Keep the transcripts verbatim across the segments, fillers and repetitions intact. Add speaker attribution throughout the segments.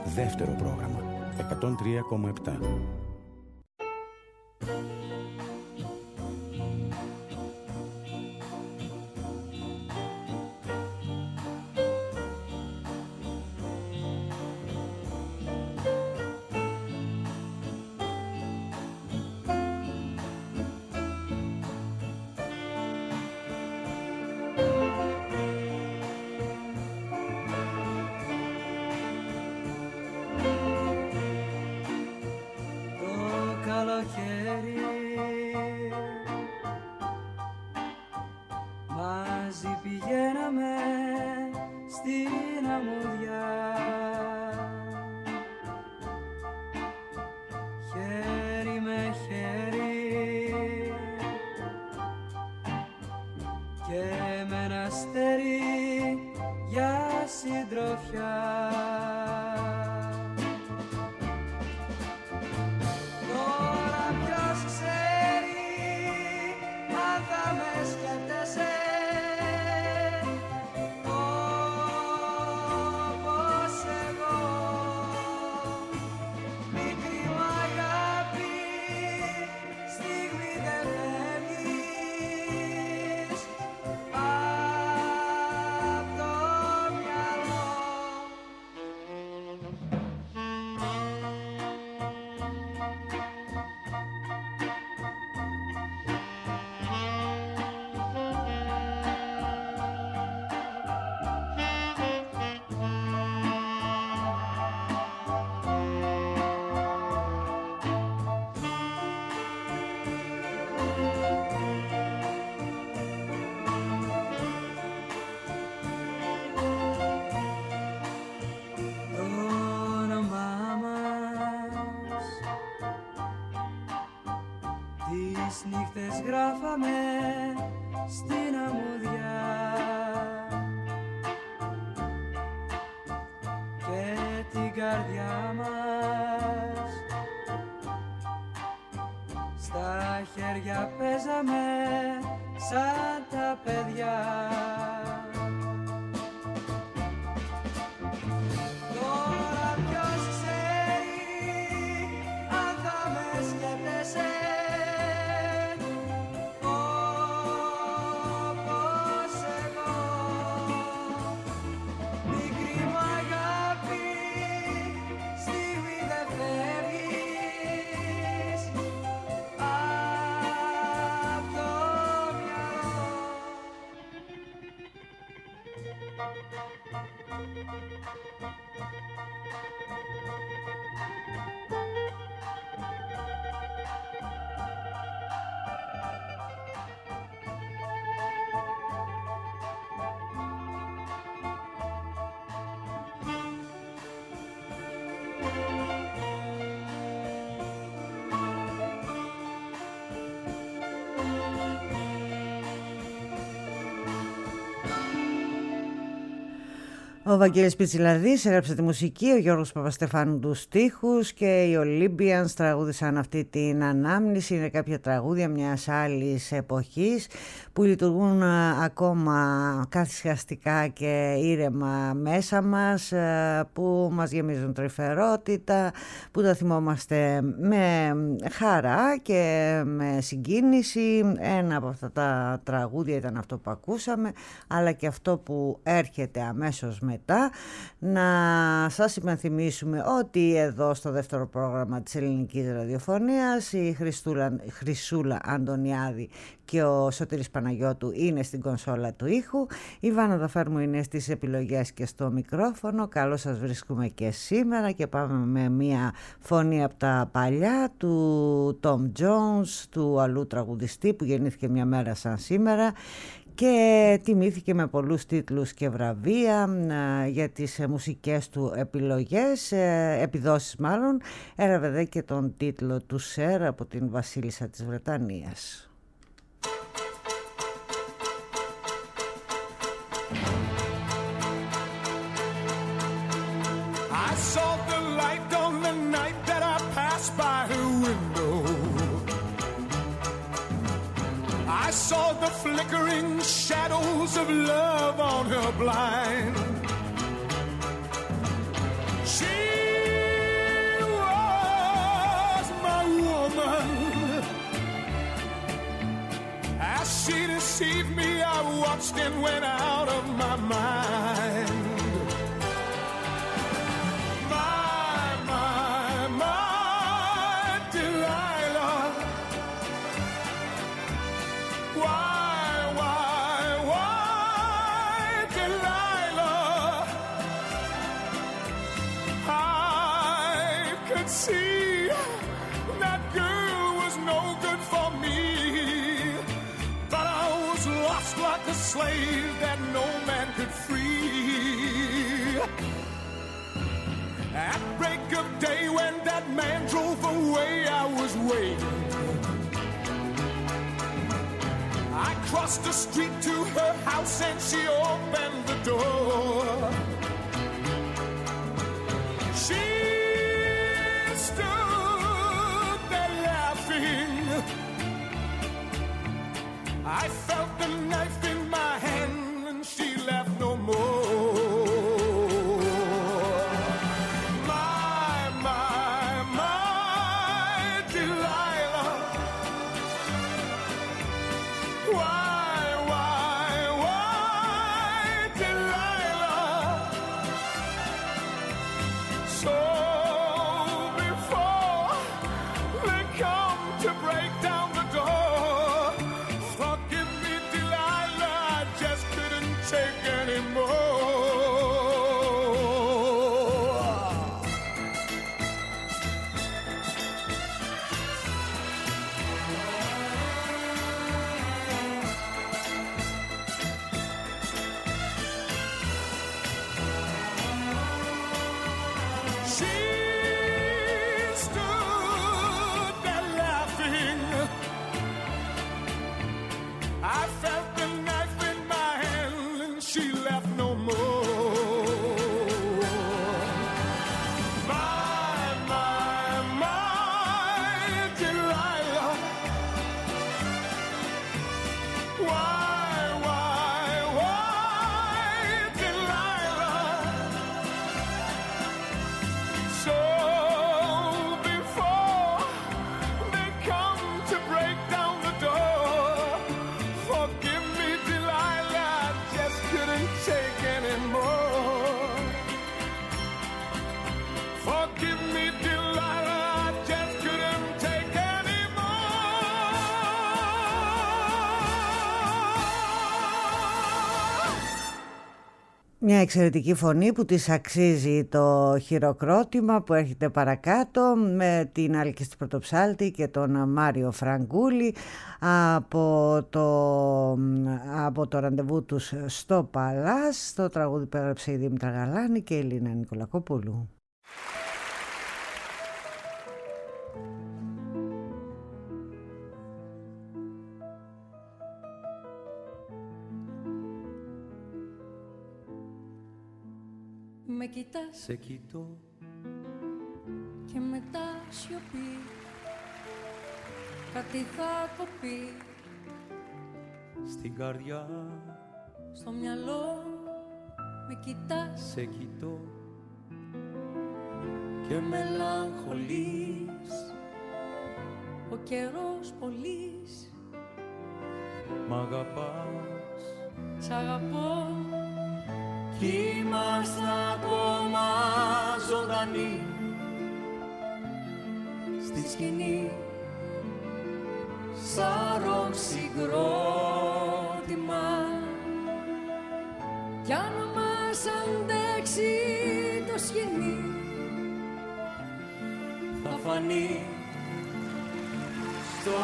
Speaker 1: Δεύτερο πρόγραμμα εκατόν τρία κόμμα επτά.
Speaker 2: Γράφαμε στην αμμουδιά και την καρδιά μας στα χέρια παίζαμε σαν τα παιδιά. Τώρα ποιος ξέρει αν θα με σκέφτεσαι
Speaker 3: Ο Βαγγέλης Πιτσιλαδής έγραψε τη μουσική, ο Γιώργος Παπαστεφάνου τους στίχους και οι Olympians τραγούδησαν αυτή την ανάμνηση. Είναι κάποια τραγούδια μιας άλλης εποχής που λειτουργούν ακόμα καθυσιαστικά και ήρεμα μέσα μας, που μας γεμίζουν τρυφερότητα, που τα θυμόμαστε με χαρά και με συγκίνηση. Ένα από αυτά τα τραγούδια ήταν αυτό που ακούσαμε, αλλά και αυτό που έρχεται αμέσως μετά. Να σας υπενθυμίσουμε ότι εδώ στο δεύτερο πρόγραμμα της ελληνικής ραδιοφωνίας η Χριστούλα, Χρυσούλα Αντωνιάδη και ο Σωτήρης Παναγιώτου είναι στην κονσόλα του ήχου. Η Βάνα Δαφέρμου είναι στις επιλογές και στο μικρόφωνο. Καλώς σας βρίσκουμε και σήμερα και πάμε με μια φωνή από τα παλιά του Tom Jones, του αλλού τραγουδιστή που γεννήθηκε μια μέρα σαν σήμερα και τιμήθηκε με πολλούς τίτλους και βραβεία για τις μουσικές του επιλογές, επιδόσεις μάλλον. Έλαβε δε και τον τίτλο του Σερ από την Βασίλισσα της Βρετανίας.
Speaker 4: I saw the light on the night that I passed by her window. I saw the flickering shadows of love on her blind. She watched and went out of my mind. My, my, my Delilah. Why, why, why Delilah? I could see that girl was no good for me, but I was lost like a slave that no man could free. At break of day when that man drove away, I was waiting. I crossed the street to her house and she opened the door. She stood there laughing. I felt the knife in my hand and she left no more. My, my, my Delilah. Why, why, why Delilah? So before they come to break down the door, forgive me, Delilah, I just couldn't take anymore. She stood there laughing. I felt the knife in my hand and she left no more. My, my, my Delilah. Why, why, why Delilah? So before they come to break down the door, forgive me, Delilah, I just couldn't take anymore. Forgive me, Delilah, I just couldn't take anymore.
Speaker 3: Μια εξαιρετική φωνή που της αξίζει το χειροκρότημα που έρχεται παρακάτω με την Άλκηστη Πρωτοψάλτη και τον Μάριο Φραγκούλη από το, από το ραντεβού τους στο Παλάς. Το τραγούδι που έγραψε η Δήμητρα Γαλάνη και η Ελίνα Νικολακοπούλου.
Speaker 5: Με κοιτάς,
Speaker 6: σε κοιτώ
Speaker 5: και μετά σιωπή, κάτι θα το πει.
Speaker 6: στην καρδιά,
Speaker 5: Στο μυαλό με κοιτάς,
Speaker 6: σε κοιτώ και μελαγχολείς.
Speaker 5: ο καιρός πολύς.
Speaker 6: Μ' αγαπάς,
Speaker 5: Σ' αγαπώ
Speaker 6: κι είμαστε ακόμα ζωντανοί
Speaker 5: στη σκηνή,
Speaker 6: σαν ροκ συγκρότημα.
Speaker 5: κι αν μας αντέξει το σκηνή,
Speaker 6: Θα φανεί στο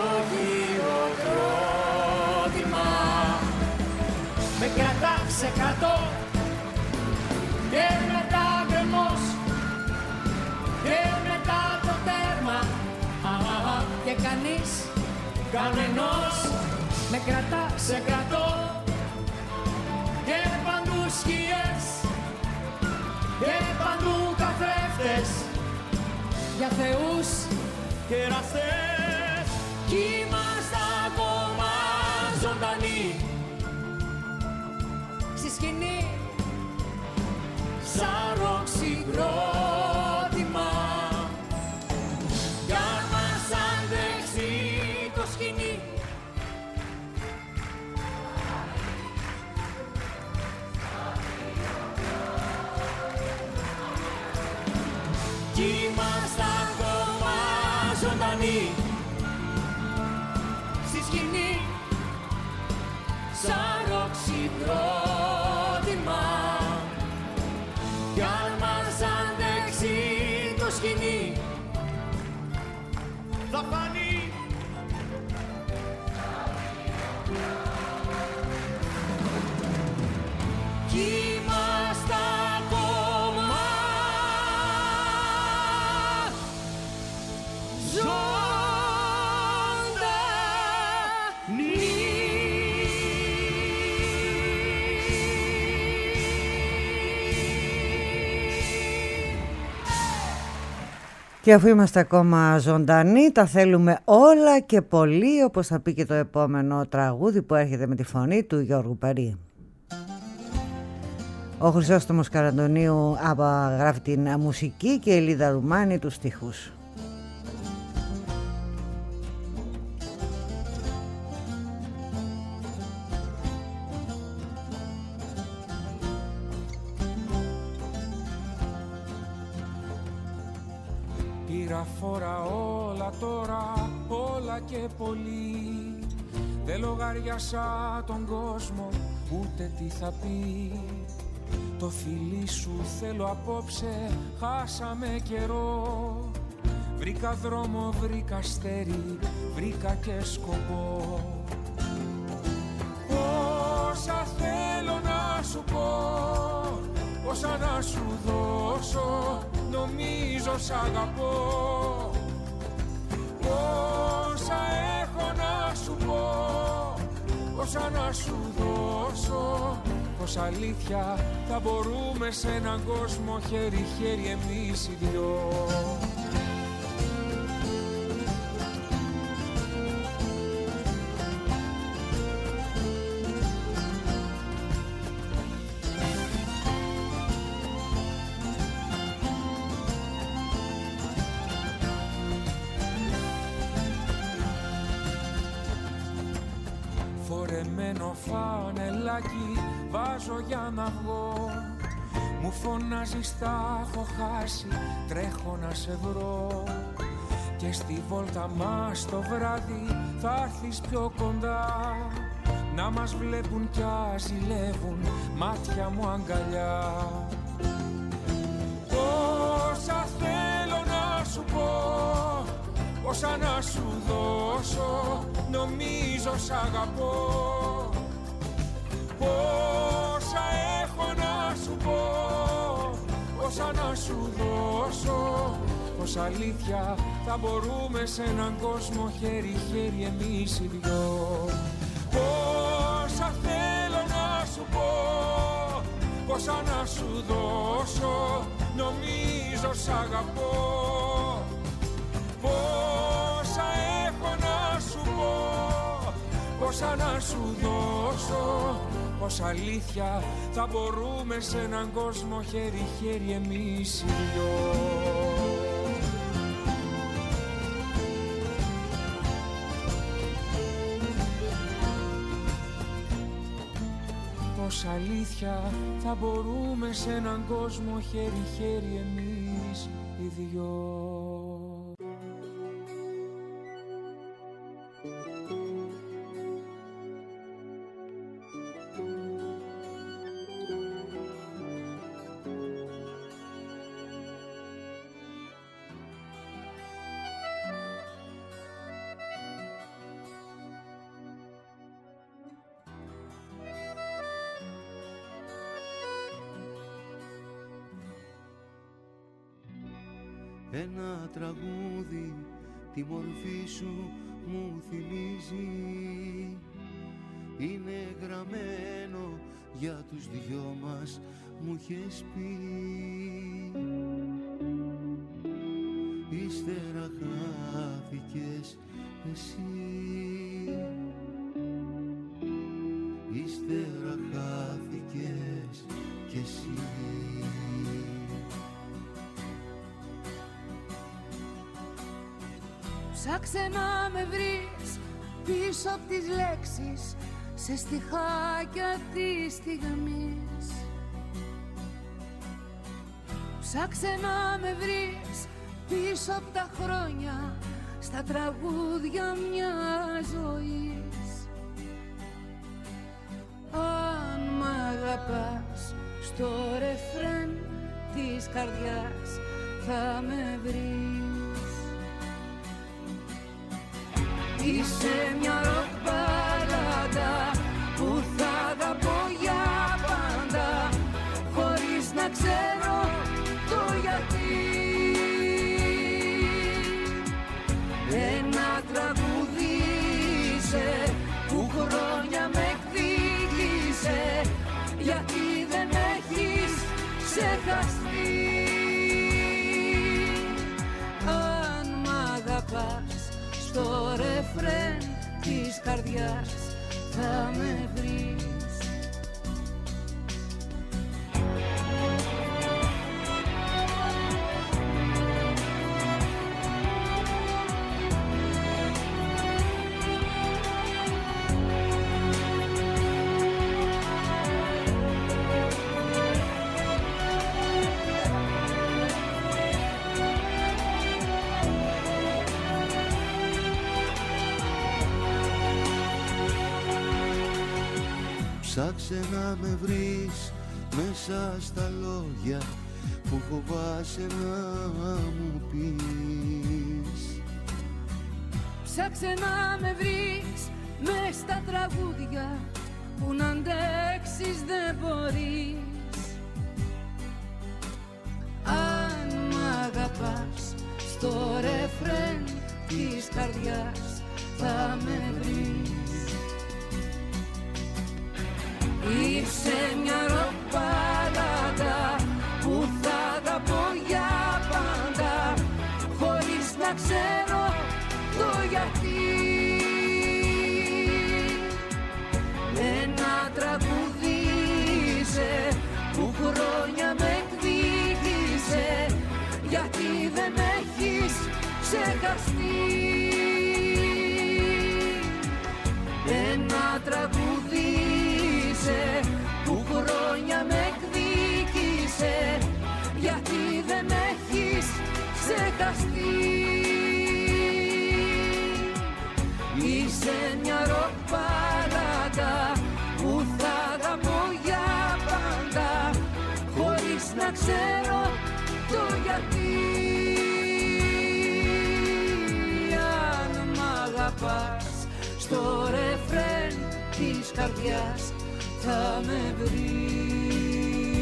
Speaker 6: χειροκρότημα.
Speaker 5: με κρατά σε κρατώ και μετά γκρεμός και μετά το τέρμα, α, α, α, και κανείς, κανενός με κρατά σε κρατώ και παντού σκιές και παντού καθρέφτες για θεούς
Speaker 6: Και εραστές,
Speaker 5: κι είμαστε ακόμα ζωντανοί στη σκηνή, σαν ροκ συγκρότημα. Κι αν μας αντέξει το σκηνή,
Speaker 6: κι είμαστε ακόμα ζωντανοί στη σκηνή σαν οξυδρότημα κι αν μας αντέξει το σκηνή θα φανεί. Κι είμαστε ακόμα ζωντανοί.
Speaker 3: Και αφού είμαστε ακόμα ζωντανοί, τα θέλουμε όλα και πολύ, όπως θα πει και το επόμενο τραγούδι που έρχεται με τη φωνή του Γιώργου Περί. Ο Χρυσόστομος Καραντονίου γράφει την μουσική και η Λίδα Ρουμάνη τους στίχους.
Speaker 7: Πήρα φορά όλα τώρα, όλα και πολύ. Δεν λογαριάσα τον κόσμο, ούτε τι θα πει. Το φιλί σου θέλω απόψε, χάσαμε καιρό. Βρήκα δρόμο, βρήκα αστέρι, βρήκα και σκοπό. Όσα θέλω να σου πω, όσα να σου δώσω, νομίζω σ' αγαπώ. Όσα έχω να σου πω, όσα να σου δώσω, πως αλήθεια θα μπορούμε σε έναν κόσμο χέρι-χέρι εμείς οι δυο. Φορεμένο φανελάκι βάζω για να βγω. Μου φωνάζεις τα έχω χάσει, τρέχω να σε βρω. Και στη βόλτα μας το βράδυ θα έρθεις πιο κοντά. Να μας βλέπουν κι ζηλεύουν μάτια μου αγκαλιά. Όσα θέλω να σου πω, όσα να σου δώσω, νομίζω σ' αγαπώ. Όσα έχω να σου πω, όσα να σου δώσω, πως αλήθεια θα μπορούμε σε έναν κόσμο χέρι-χέρι εμείς οι δυο. Όσα θέλω να σου πω, όσα να σου δώσω, νομίζω σ' αγαπώ. Πόσα έχω να σου πω, πόσα να σου δώσω, πως αλήθεια θα μπορούμε σε έναν κόσμο χέρι-χέρι εμείς οι δυο. Πως αλήθεια θα μπορούμε σε έναν κόσμο χέρι-χέρι εμείς οι δυο.
Speaker 8: Ένα τραγούδι τη μορφή σου μου θυμίζει. Είναι γραμμένο για τους δυο μας, μου είχες πει. Ύστερα χάθηκες εσύ, ύστερα χάθηκες κι εσύ.
Speaker 5: Ψάξε να με βρεις πίσω απ' τις λέξεις, σε στιχάκια της στιγμής. Ψάξε να με βρεις πίσω από τα χρόνια, στα τραγούδια μια ζωής. Αν μ' αγαπάς, στο ρεφρέν της καρδιάς θα με βρεις. Είσαι μια ροκ μπαλάντα που θα αγαπώ για πάντα, χωρίς να ξέρω το γιατί. Ένα τραγούδι είσαι που χρόνια με εκδίκησε, γιατί δεν έχεις ξεχαστεί. Αν μ' αγαπάς, στο ρεφρέν της καρδιάς θα με βρεις.
Speaker 8: Ψάξε να με βρεις μέσα στα λόγια που φοβάσαι να μου πεις.
Speaker 5: Ψάξε να με βρεις μες στα τραγούδια που να αντέξεις δεν μπορείς. Αν μ' αγαπάς, στο ρεφρέν της καρδιάς θα με βρεις. Είσαι μια ροκ μπαλάντα που θα αγαπώ για πάντα, χωρίς να ξέρω το γιατί. Ένα τραγούδι είσαι που χρόνια με εκδίκησε, γιατί δεν έχεις ξεχαστεί. Ένα τραγούδι που χρόνια με εκδίκησε, γιατί δεν έχεις ξεχαστεί. Είσαι μια ροκ μπαλάντα που θα αγαπώ για πάντα, χωρίς να ξέρω το γιατί. Αν μ' αγαπάς, στο ρεφρέν της καρδιάς θα με βρεις.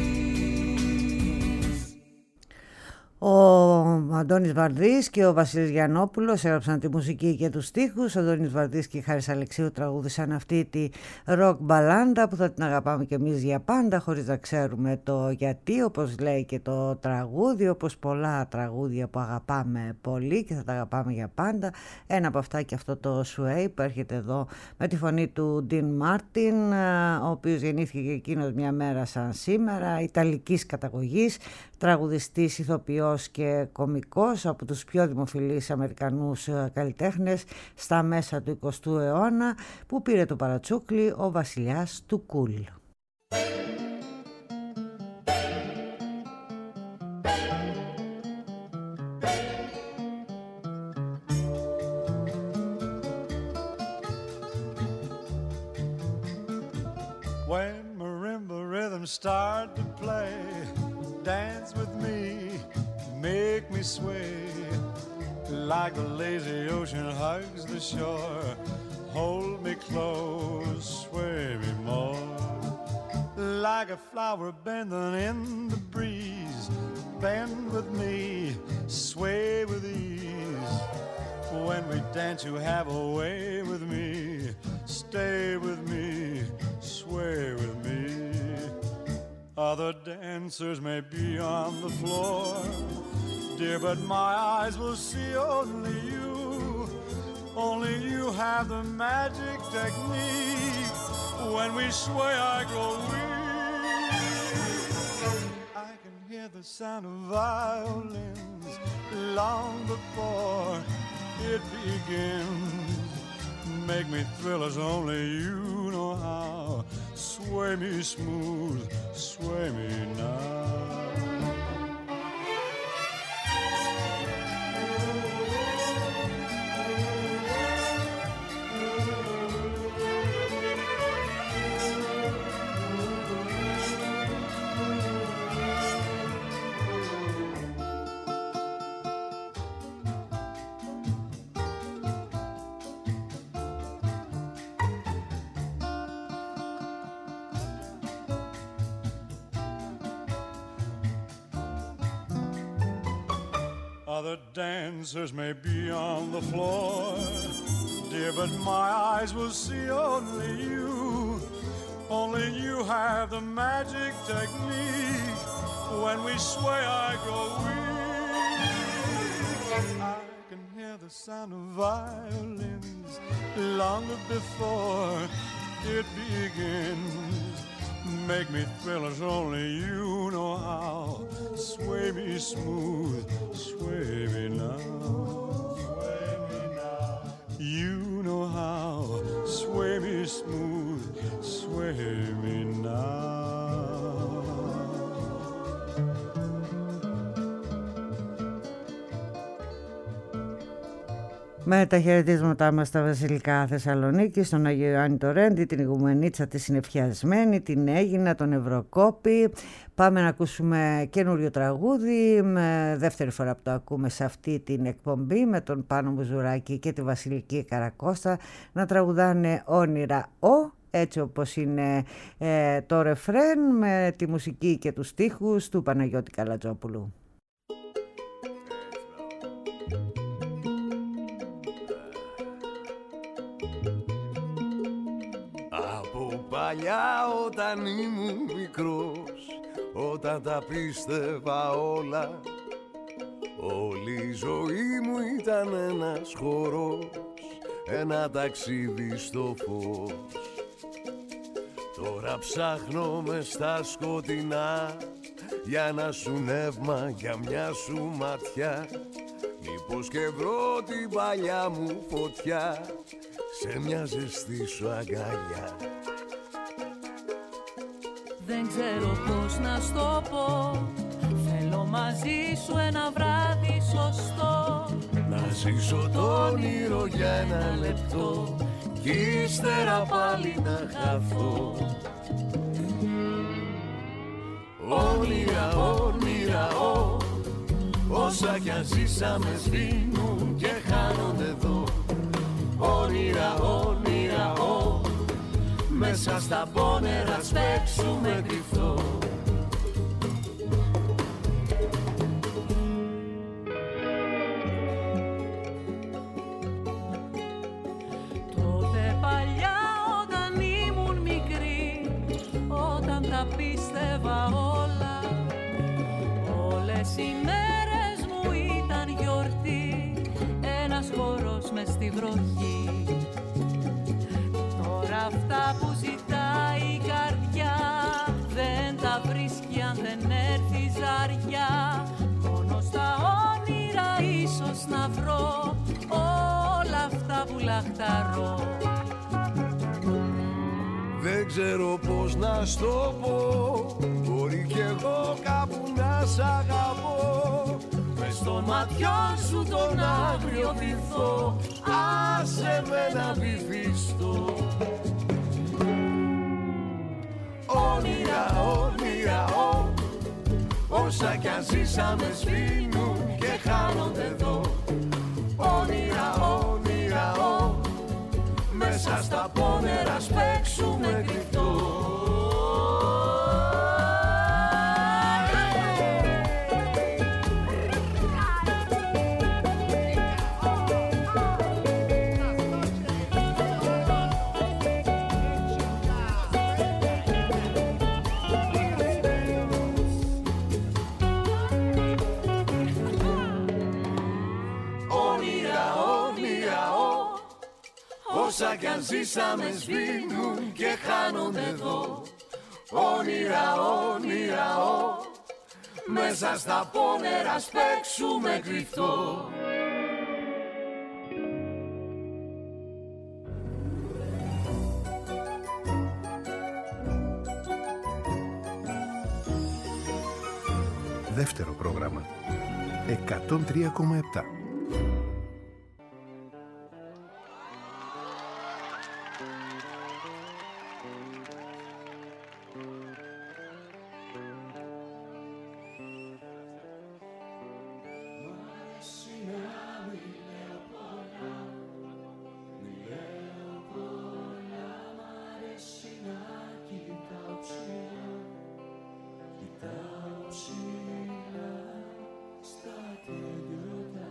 Speaker 3: Ο Αντώνης Βαρδής και ο Βασίλης Γιαννόπουλος έγραψαν τη μουσική και τους στίχους. Ο Αντώνης Βαρδής και η Χάρης Αλεξίου τραγούδησαν αυτή τη ροκ μπαλάντα που θα την αγαπάμε και εμείς για πάντα, χωρίς να ξέρουμε το γιατί, όπως λέει και το τραγούδι, όπως πολλά τραγούδια που αγαπάμε πολύ και θα τα αγαπάμε για πάντα. Ένα από αυτά και αυτό το Sway που έρχεται εδώ με τη φωνή του Dean Martin, ο οποίος γεννήθηκε και εκείνος μια μέρα σαν σήμερα, ιταλικής καταγωγής, τραγουδιστής, ηθοποιός και κωμικός, από τους πιο δημοφιλείς Αμερικανούς καλλιτέχνες στα μέσα του εικοστού αιώνα, που πήρε το παρατσούκλι ο βασιλιάς του κουλ.
Speaker 9: When marimba rhythms start to play, dance with me, make me sway, like the lazy ocean hugs the shore. Hold me close, sway me more, like a flower bending in the breeze. Bend with me, sway with ease. When we dance, you have a way with me. Stay with me, sway with me. Other dancers may be on the floor, dear, but my eyes will see only you. Only you have the magic technique. When we sway, I grow weak. I can hear the sound of violins long before it begins. Make me thrill as only you know how. Sway me smooth, sway me now. Other dancers may be on the floor, dear, but my eyes will see only you. Only you have the magic technique. When we sway, I go weak. I can hear the sound of violins long before it begins. Make me thrill as only you know how. Sway me smooth, sway me now. Sway me now. You know how. Sway me smooth, sway me now.
Speaker 3: Με τα χαιρετίσματά μας στα Βασιλικά Θεσσαλονίκη, στον Άγιο Ιωάννη το Ρέντι, την ηγουμενίτσα τη συνεφιασμένη, την Έγινα, τον Ευρωκόπη. Πάμε να ακούσουμε καινούριο τραγούδι, με δεύτερη φορά που το ακούμε σε αυτή την εκπομπή, με τον Πάνο Μπουζουράκη και τη Βασιλική Καρακώστα να τραγουδάνε όνειρα ο, έτσι όπως είναι ε, το ρεφρέν, με τη μουσική και τους στίχους του Παναγιώτη Καλατζόπουλου.
Speaker 10: Παλιά όταν ήμουν μικρός, όταν τα πίστευα όλα, όλη η ζωή μου ήταν ένας χορός, ένα ταξίδι στο φως. Τώρα ψάχνω μες στα σκοτεινά για ένα σου νεύμα, για μια σου ματιά, μήπως και βρω την παλιά μου φωτιά σε μια ζεστή σου αγκαλιά.
Speaker 6: Δεν ξέρω πώς να στο πω, θέλω μαζί σου ένα βράδυ σωστό,
Speaker 10: να ζήσω το όνειρο για ένα λεπτό κι ύστερα πάλι να χαθώ. Όνειρα, όνειρα, ό, όσα κι αν ζήσαμε σβήνουν και χάνονται εδώ. Όνειρα, όνειρα, ό, μέσα στα πόνερα σπέξουμε κρυφτό.
Speaker 6: Τότε παλιά όταν ήμουν μικρή, όταν τα πίστευα όλα, όλες οι μέρες μου ήταν γιορτή, ένας χορός μες στη βροχή. Τώρα αυτά που ζητάει η καρδιά δεν τα βρίσκει αν δεν έρθει ζαριά. Μόνο στα όνειρα ίσως να βρω όλα αυτά που λαχταρώ.
Speaker 10: Δεν ξέρω πώς να στο πω, μπορεί κι εγώ κάπου να σ' αγαπώ. Μες στο ματιό σου τον άγριο βυθό, άσε με να βυθιστώ. Όνειρα, όνειρα, ό, όσα κι αν ζήσαμε σβήνουν και χάνονται εδώ. Όνειρα, όνειρα, ό, μέσα στα πόνερα σπέξουμε κρυφτό. Όσα κι αν ζήσαμε σβήνουν και χάνονται εδώ. Όνειρα, όνειρα, ό, μέσα στα πόνερα σπέξουμε κρυφτό.
Speaker 11: Δεύτερο πρόγραμμα εκατόν τρία κόμμα επτά.
Speaker 2: Στα τέλειωτα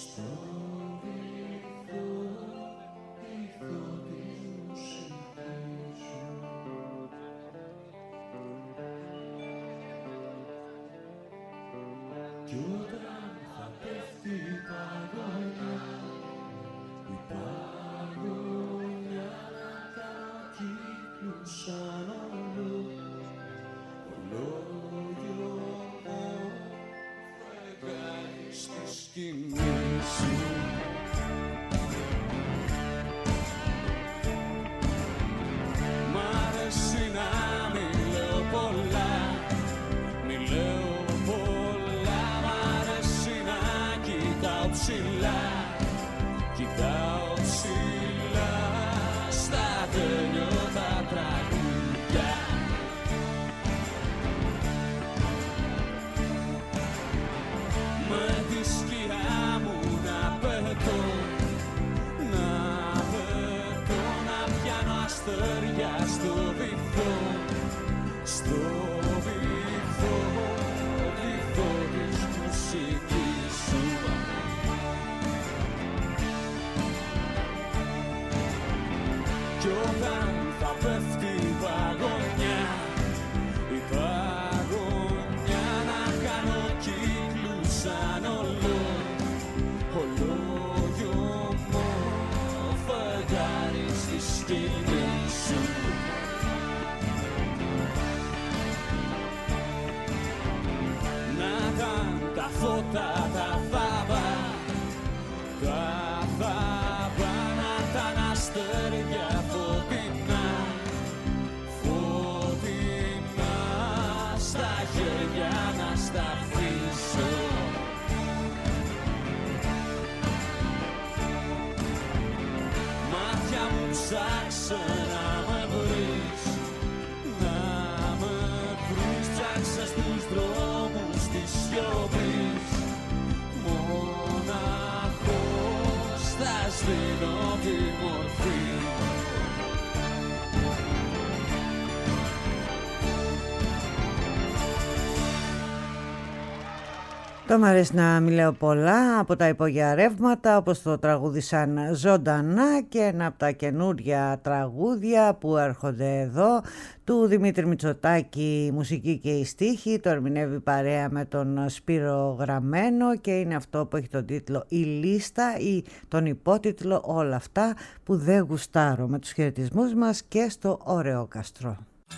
Speaker 3: Το μ' αρέσει να μιλάω πολλά από τα υπόγεια ρεύματα, όπως το τραγούδισαν ζωντανά, και ένα από τα καινούρια τραγούδια που έρχονται εδώ του Δημήτρη Μητσοτάκη, η μουσική και η στίχη, το ερμηνεύει παρέα με τον Σπύρο Γραμμένο και είναι αυτό που έχει τον τίτλο «Η Λίστα» ή τον υπότιτλο «Όλα αυτά που δεν γουστάρω», με τους χαιρετισμούς μας και στο Ωρεόκαστρο.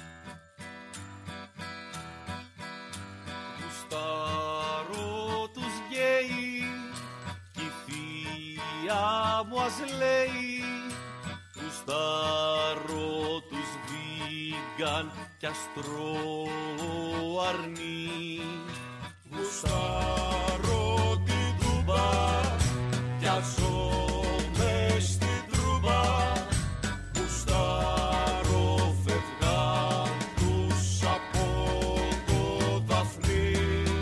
Speaker 10: Μου ας λέει γουστάρω τους βίγκαν κι αστροαρνή. Γουστάρω την τούμπα κι αζώ μες στην τρούμπα. Γουστάρω φευγάν τους από το δαφνί.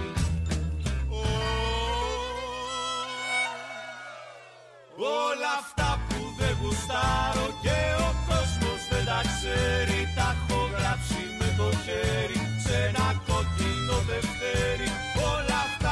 Speaker 10: Όλα αυτά που δεν γουστάρω και ο κόσμος δεν τα ξέρει, τα έχω γράψει με το χέρι σε ένα κόκκινο δευτέρι. Όλα αυτά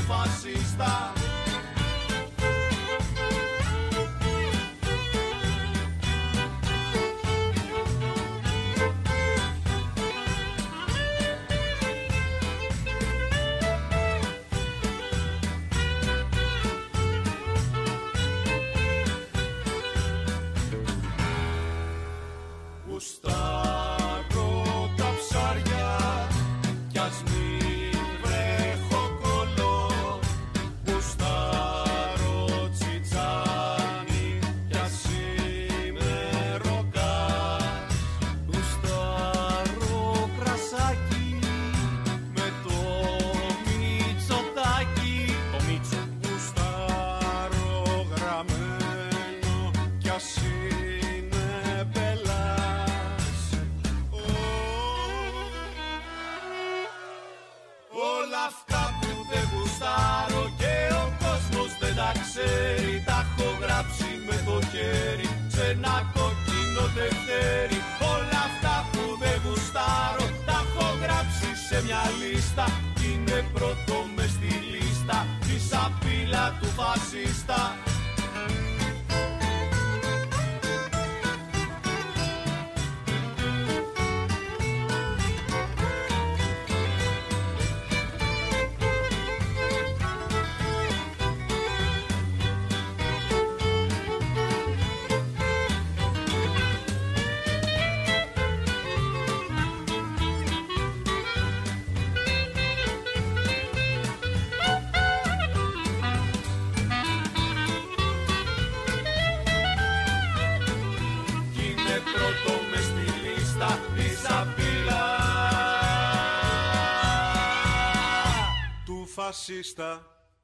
Speaker 10: φασίστα. Γουστάρω τα ψάρια κι ας μη βρέχω κολό. Γουστάρω τσιτσάνι κι ας είμαι ροκάς. Γουστάρω κρασάκι με το Μητσοτάκι. Το Μίτσο. Γουστάρω γραμμένο κι ας είναι πελάς. Όλα αυτά που δεν γουστάρω και ο κόσμος δεν τα ξέρει, τα έχω γράψει με το χέρι σε ένα κόκκινο τευτέρι. Όλα αυτά που δεν γουστάρω τα έχω γράψει σε μια λίστα κι είναι πρώτο μες στη λίστα η σαπίλα του φασίστα. Φασίστα.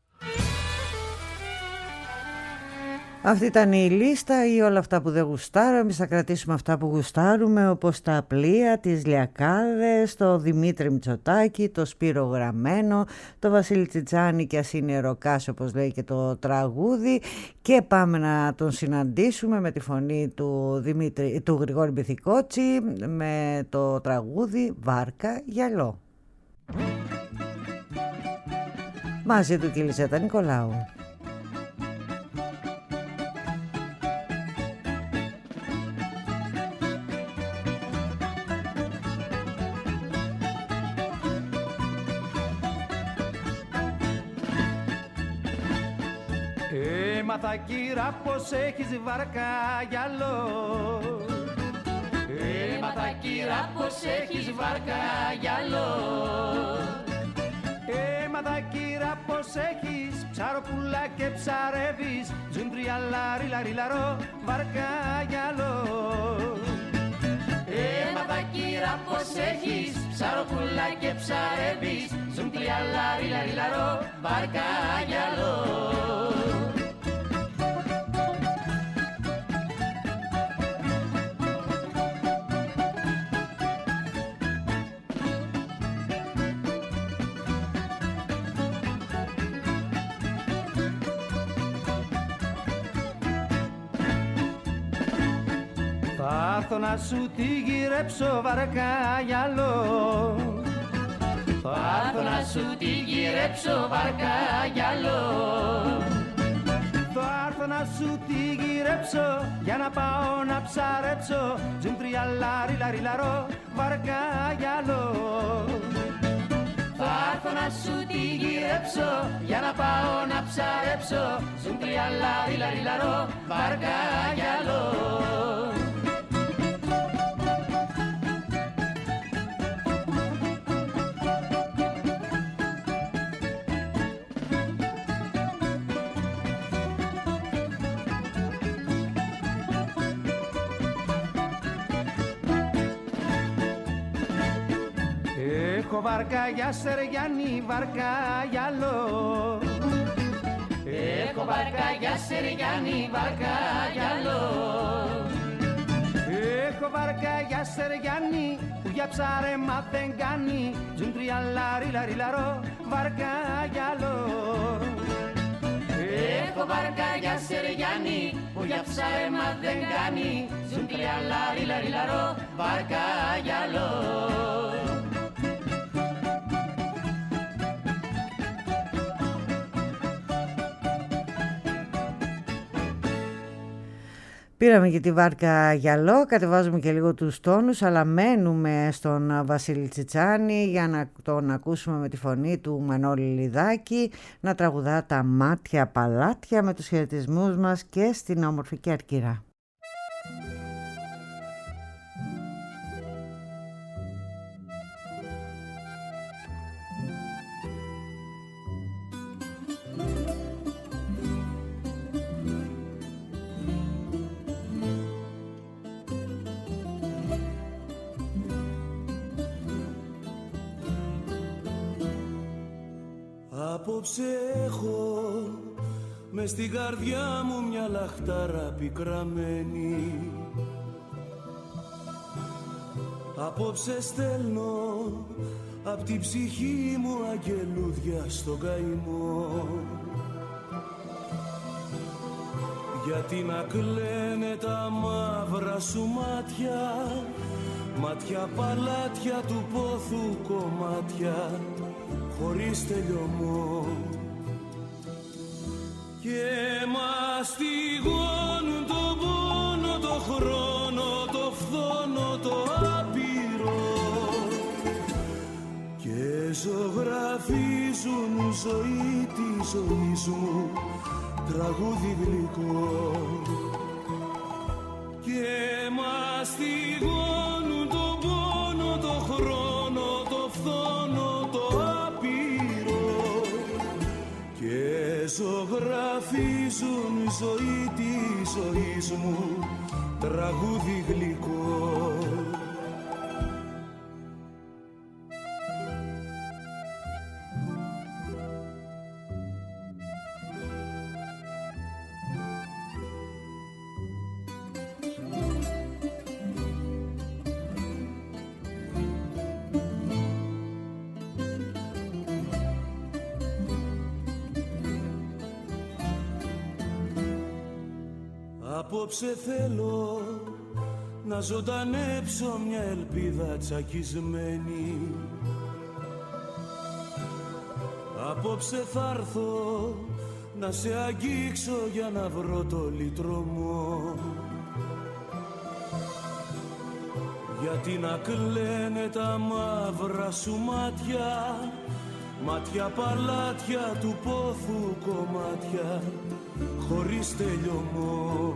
Speaker 3: Αυτή ήταν η λίστα ή όλα αυτά που δεν γουστάρω. Εμείς θα κρατήσουμε αυτά που γουστάρουμε, όπως τα πλοία, τις λιακάδες, το Δημήτρη Μητσοτάκη, το Σπύρο Γραμμένο, το Βασίλη Τσιτσάνη και ας είναι ροκάς, όπως λέει και το τραγούδι. Και πάμε να τον συναντήσουμε με τη φωνή του, Δημήτρη, του Γρηγόρη Μπιθικότσι με το τραγούδι «Βάρκα γυαλό». Μαζί του Κιλισέτα Νικολάου.
Speaker 12: Έμαθα κύρα πως έχεις βάρκα γυαλό. Έμαθα κύρα πως έχεις βάρκα γυαλό. Έμαθα κύρα πως έχεις ψαροπούλα και ψαρεύεις. Ζουντρια λάρι λάρι λαρό βάρκα γυαλό. Έμαθα κύρα πως έχεις ψαροπούλα και ψαρεύεις. Ζουντρια λάρι λάρι λαρό βάρκα γυαλό. Θα έρθω να σου τη γυρέψω βάρκα γυαλό. Θα έρθω να σου τη γυρέψω βάρκα γυαλό. Θα έρθω να σου τη γυρέψω για να πάω να ψαρέψω. Τζουντρια λάρι λάρι λαρό βάρκα γυαλό. Θα έρθω να σου τη γυρέψω για να πάω να ψαρέψω. Τζουντρια λάρι λάρι λαρό βάρκα γυαλό. Έχω βάρκα για Σεριάννη, βάρκα γυαλό. Έχω βάρκα για Σεριάννη, βάρκα γυαλό. Έχω βάρκα για Σεριάννη που για ψάρεμα δεν κάνει. Τζουντρια λάρι λάρι λαρό, βάρκα γυαλό. Έχω βάρκα για Σεριάννη που για ψάρεμα δεν κάνει. Τζουντρια λάρι λάρι λαρό, βάρκα γυαλό.
Speaker 3: Πήραμε και τη βάρκα γυαλό, κατεβάζουμε και λίγο τους τόνους, αλλά μένουμε στον Βασίλη Τσιτσάνη για να τον ακούσουμε με τη φωνή του Μανώλη Λιδάκη να τραγουδά τα μάτια παλάτια με τους χαιρετισμούς μας και στην όμορφη Κέρκυρα.
Speaker 10: Απόψε έχω μες στην καρδιά μου μια λαχτάρα πικραμένη. Απόψε στέλνω απ' την ψυχή μου αγγελούδια στο καημό. Γιατί να κλαίνε τα μαύρα σου μάτια, μάτια παλάτια του πόθου κομμάτια, χωρίς τελειωμό. Και μαστιγώνουν τον πόνο, το χρόνο, το φθόνο, το άπειρο και ζωγραφίζουν ζωή τη ζωής μου τραγούδι γλυκό. Και μαστιγώνουν τον πόνο, το χρόνο, το φθόνο, το ζωγραφίζουν ζωή της ζωής μου τραγούδι γλυκό. Απόψε θέλω να ζωντανέψω μια ελπίδα τσακισμένη. Απόψε θα έρθω να σε αγγίξω για να βρω το λυτρωμό. Γιατί να κλαίνε τα μαύρα σου μάτια, μάτια παλάτια του πόθου κομμάτια, χωρίς τελειωμό.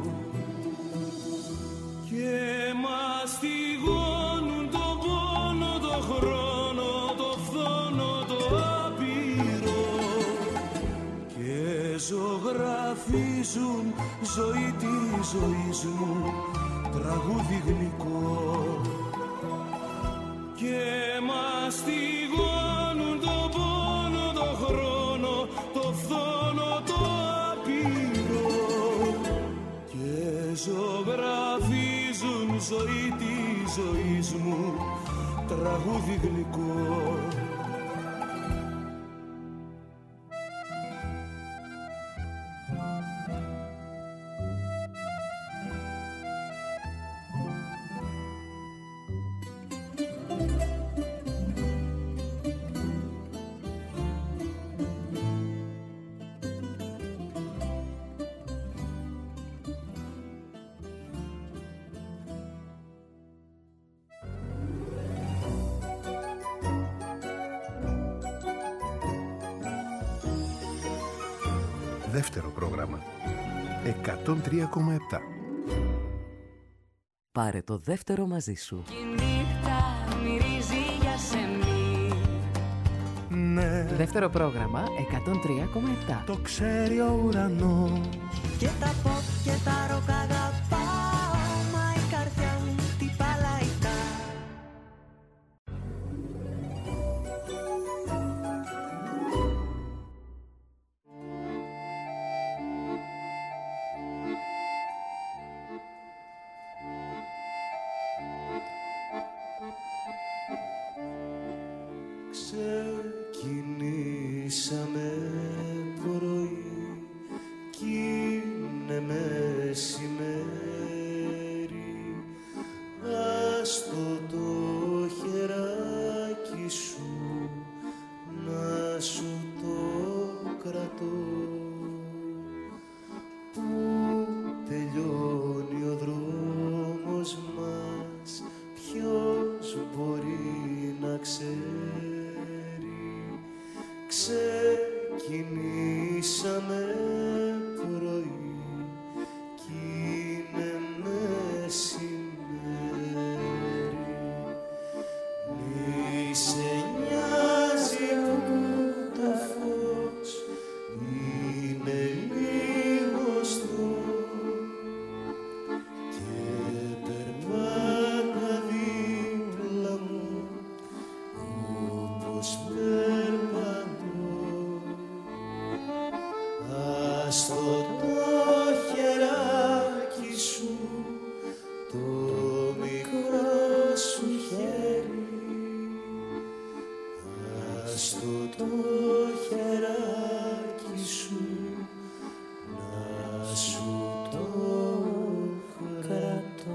Speaker 10: Και μαστιγώνουν τον πόνο, το χρόνο, το φθόνο, το άπειρο και ζωγραφίζουν ζωή τη ζωής μου τραγούδι γλυκό. Και μαστιγώνουν τον πόνο, το χρόνο, το φθόνο, το άπειρο και ζωγραφίζουν ζωή τη ζωής μου τραγούδι γλυκό.
Speaker 11: Δεύτερο πρόγραμμα εκατόν τρία κόμμα επτά.
Speaker 13: Πάρε το δεύτερο μαζί σου.
Speaker 6: Η νύχτα μυρίζει για σεμί.
Speaker 8: Ναι.
Speaker 13: Δεύτερο πρόγραμμα εκατόν τρία κόμμα επτά.
Speaker 8: Το ξέρει ο ουρανός.
Speaker 2: Και τα pop και τα ροκ αγαπάω, μα η καρδιά μου τι παλαϊκά.
Speaker 10: Ξεκινήσαμε πρωί κι είναι μεσημέρι.
Speaker 8: Ξυπνήσαμε πρωί κι είναι μεσημέρι. Μη σε νοιάζει που το φως είναι λίγο στο και περπάτα δίπλα μου όπως περπατώ. Άστο το χεράκι σου, το μικρό σου χέρι, άστο το χεράκι σου, να σου το κρατώ.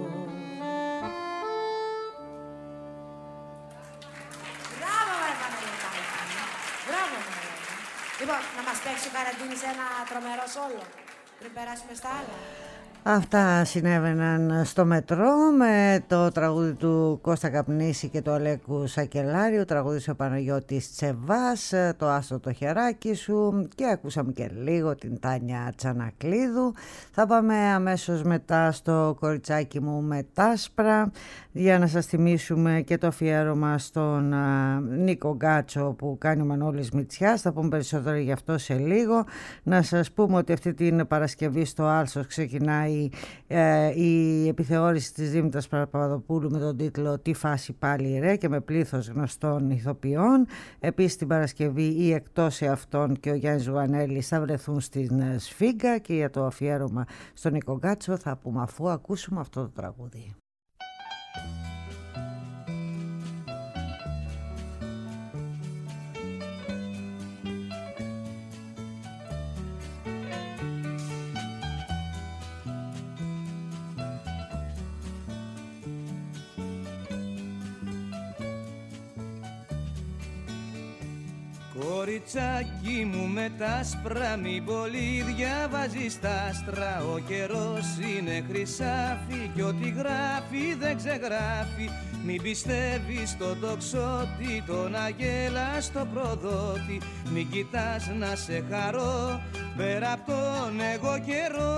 Speaker 14: Μπράβο, ρε Παναγιωτάκη. Μπράβο, Παναγιώτη. Λοιπόν, να μας παίξει ο Καραντίνης ένα τρομερό σόλο πριν περάσουμε στα άλλα.
Speaker 3: Αυτά συνέβαιναν στο μετρό με το τραγούδι του Κώστα Καπνίση και του Αλέκου Σακελάριου, τραγούδισε ο Παναγιώτης Τσεβάς, το Άστο το χεράκι σου, και ακούσαμε και λίγο την Τάνια Τσανακλείδου. Θα πάμε αμέσως μετά στο Κοριτσάκι μου με τάσπρα για να σας θυμίσουμε και το αφιέρωμα στον α, Νίκο Γκάτσο που κάνει ο Μανώλης Μητσιάς. Θα πούμε περισσότερο γι' αυτό σε λίγο. Να σας πούμε ότι αυτή την Παρασκευή στο Άλσος ξεκινάει η, ε, η επιθεώρηση της Δήμητρας Παπαδοπούλου με τον τίτλο «Τι φάση πάλι ρε» και με πλήθος γνωστών ηθοποιών. Επίσης την Παρασκευή ή εκτός εαυτών και ο Γιάννης Ζουανέλης θα βρεθούν στην Σφίγγα, και για το αφιέρωμα στον Νίκο Γκάτσο θα πούμε αφού ακούσουμε αυτό το τραγούδι.
Speaker 12: Κοριτσάκι μου με τα άσπρα, μην πολύ διαβάζεις τα άστρα. Ο καιρός είναι χρυσάφι κι ό,τι γράφει δεν ξεγράφει. Μην πιστεύεις τον τοξότη, τον αγέλα στο προδότη. Μην κοιτάς να σε χαρώ πέρα απ' τον εγώ καιρό.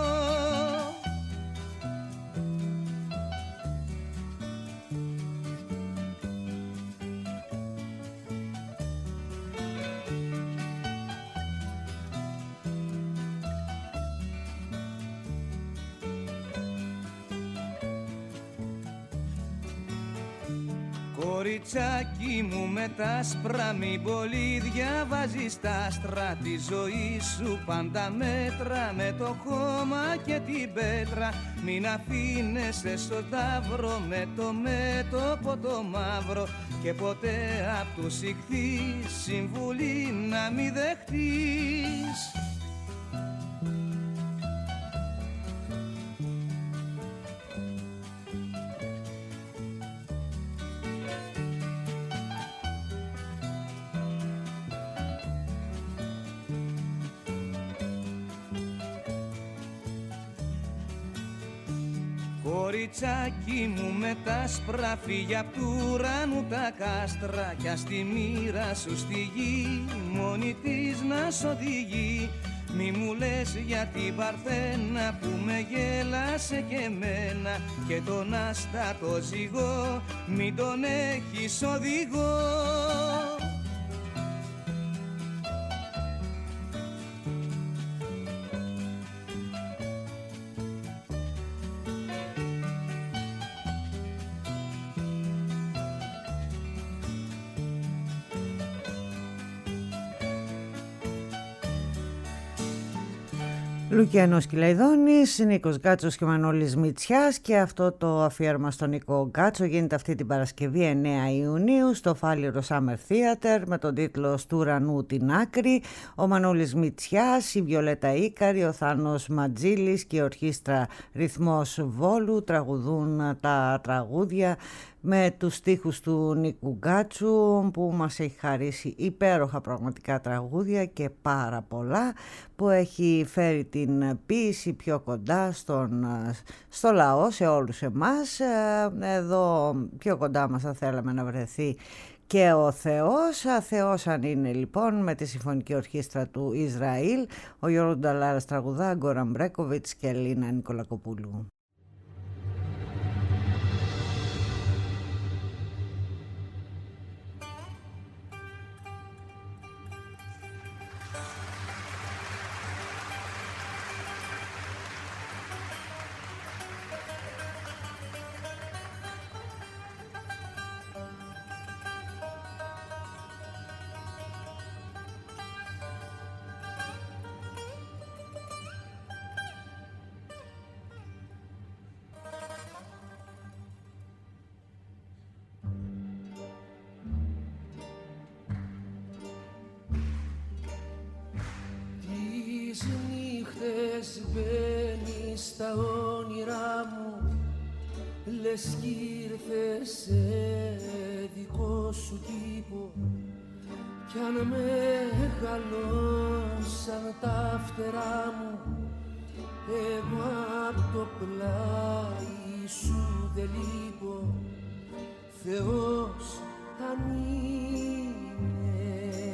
Speaker 12: Κοριτσάκι μου με τα άσπρα, μην πολύ διαβάζεις τα άστρα. Τη ζωή σου πάντα μέτρα με το χώμα και την πέτρα. Μην αφήνεσαι στο ταύρο με το μέτωπο το μαύρο. Και ποτέ απ' τους ηχθείς συμβουλή να μη δεχτείς. Κοριτσάκι μου με τα άσπρα, φύγε απ' του ουρανού τα κάστρα. Κι ας τη μοίρα σου στη γη μόνη της να σ' οδηγεί. Μη μου λες για την Παρθένα που με γέλασε και εμένα. Και τον άστατο ζυγό μην τον έχεις οδηγό.
Speaker 3: Λουκιανός Κυλαϊδόνης, Νίκος Γκάτσος και Μανώλης Μητσιάς, και αυτό το αφιέρωμα στον Νίκο Γκάτσο γίνεται αυτή την Παρασκευή εννέα Ιουνίου στο Φάληρο Summer Theater με τον τίτλο «Στου ουρανού την άκρη». Ο Μανώλης Μητσιάς, η Βιολέτα Ίκαρη, ο Θάνος Ματζήλης και η Ορχήστρα Ρυθμός Βόλου τραγουδούν τα τραγούδια με τους στίχους του Νίκου Γκάτσου, που μας έχει χαρίσει υπέροχα πραγματικά τραγούδια και πάρα πολλά, που έχει φέρει την ποίηση πιο κοντά στον, στο λαό, σε όλους εμάς. Εδώ πιο κοντά μας θα θέλαμε να βρεθεί και ο Θεός. Θεός αν είναι λοιπόν, με τη Συμφωνική Ορχήστρα του Ισραήλ, ο Γιώργος Νταλάρας τραγουδά, Γκόραν Μπρέκοβιτς και Ελίνα Νικολακοπούλου.
Speaker 15: Στα όνειρά μου λες κι ήρθες σε δικό σου τύπο κι αν μεγαλώσαν τα φτερά μου εγώ απ' το πλάι σου δεν λείπω. Θεός αν είναι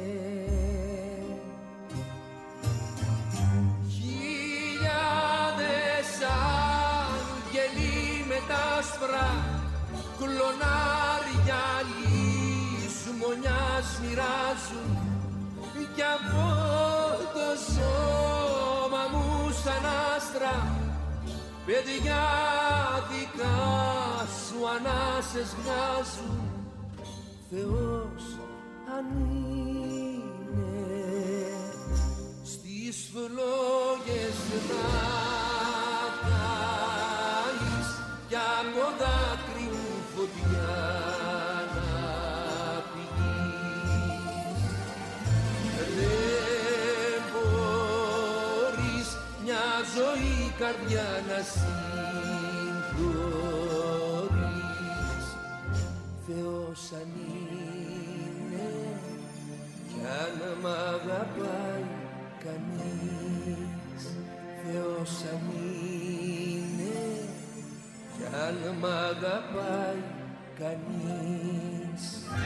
Speaker 15: άσπρα κλονάρια λησμονιάς μοιράζουν κι από το σώμα μου σαν άστρα παιδιά δικά σου ανάσες βγάζουν. Θεός αν είναι στις φλόγες να κι από δάκρυ μου φωτιά να πηγείς. Δεν μπορείς μια ζωή καρδιά να συγχωρείς. Θεός αν είναι κι αν μ' αγαπάει κανείς. Θεός αν είναι κι αν μ' αγαπάει κανείς.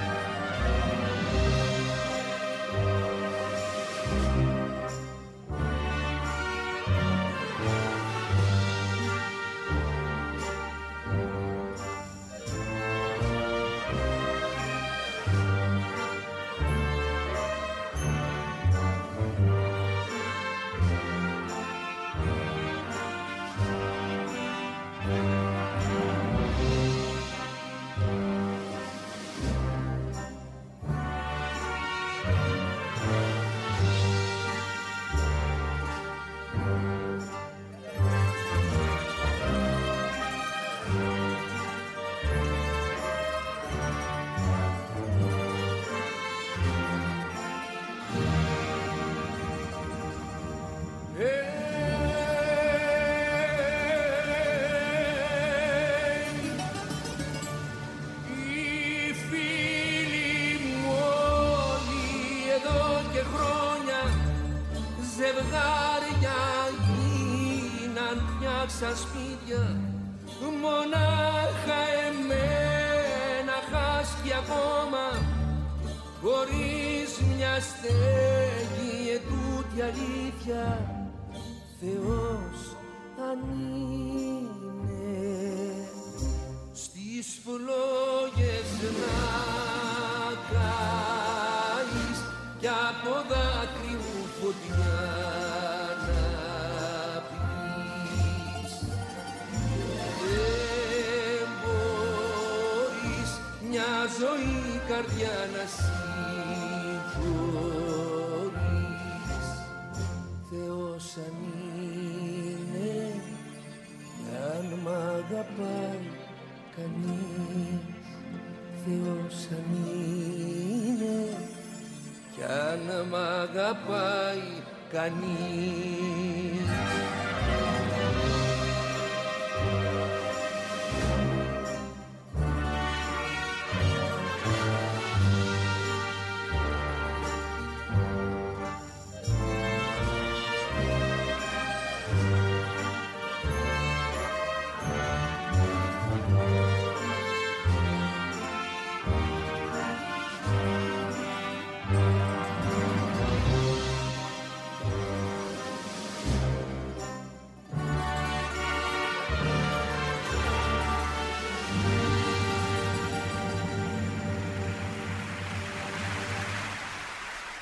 Speaker 15: Στα σπίτια μονάχα εμένα χάσκει ακόμα χωρίς μια στέγη ετούτη αλήθεια. Θεός αν είναι στις φλόγες να καείς κι από δάκρυ μου φωτιά ζωή καρδιά να συγχωρείς. Θεός αν είναι κι αν μ' αγαπάει κανείς. Θεός αν είναι κι αν μ' αγαπάει κανείς.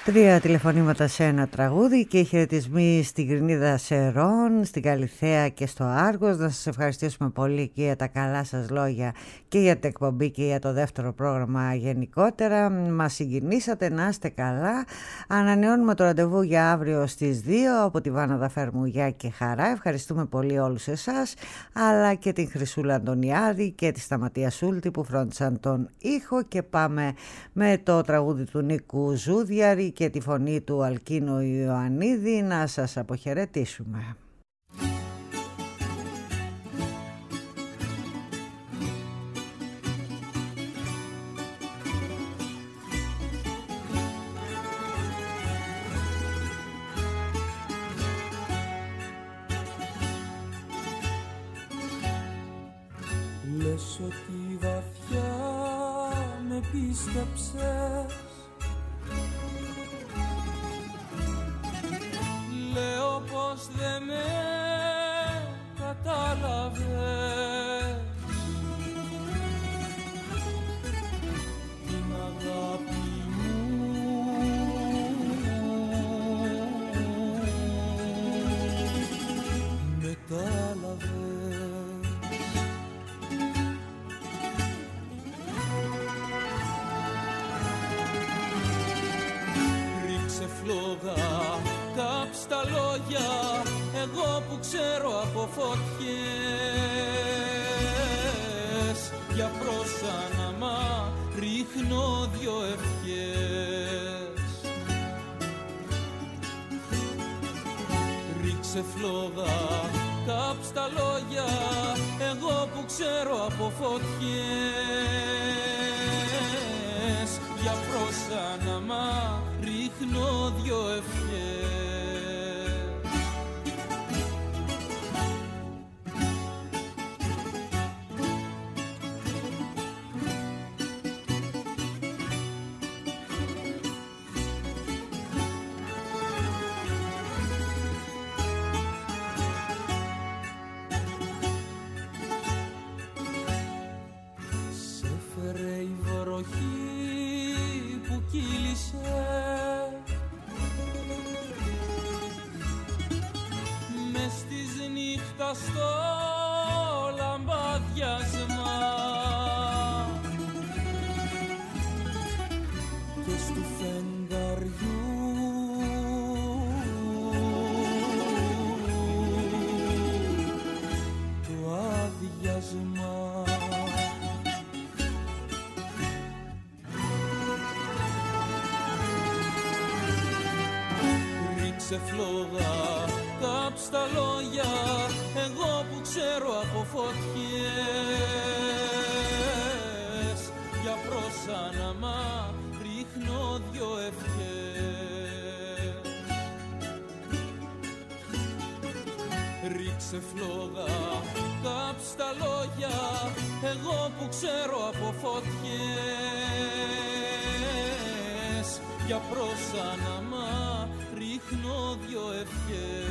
Speaker 3: Τρία τηλεφωνήματα σε ένα τραγούδι και χαιρετισμοί στην Κρινίδα Σερών, στην Καλιθέα και στο Άργος. Να σας ευχαριστήσουμε πολύ και για τα καλά σας λόγια και για την εκπομπή και για το δεύτερο πρόγραμμα γενικότερα. Μας συγκινήσατε, να είστε καλά. Ανανεώνουμε το ραντεβού για αύριο στις δύο από τη Βάνα Δαφέρμου. Γεια και χαρά. Ευχαριστούμε πολύ όλους εσάς, αλλά και την Χρυσούλα Αντωνιάδη και τη Σταματία Σούλτη που φρόντισαν τον ήχο. Και πάμε με το τραγούδι του Νίκου Ζούδιαρη και τη φωνή του Αλκίνου Ιωαννίδη να σας αποχαιρετήσουμε.
Speaker 7: Λες ότι βαθιά με πίστεψες, λέω πως δεν με κατάλαβες. Την αγάπη μου μετάλαβες. Ρίξε φλόγα, κάψ' τα λόγια, εγώ που ξέρω από φωτιές. Για πρόσαναμα ρίχνω δυο ευχές. Ρίξε φλόγα, κάψ' τα λόγια, εγώ που ξέρω από φωτιές. Για πρόσαναμα ρίχνω δυο ευχές. Σε φέρε η βροχή που κύλησε, μες της νύχτας στο λαμπάδιασμα και στου φεγγαριού το άδειασμα. Ρίξε φλόγα, κάψ' τα λόγια, εγώ που ξέρω από φωτιές. Για πρόσαναμα ρίχνω δυο ευχές. Ρίξε φλόγα, κάψ' τα λόγια, εγώ που ξέρω από φωτιές. Για πρόσαναμα ρίχνω δυο ευχές.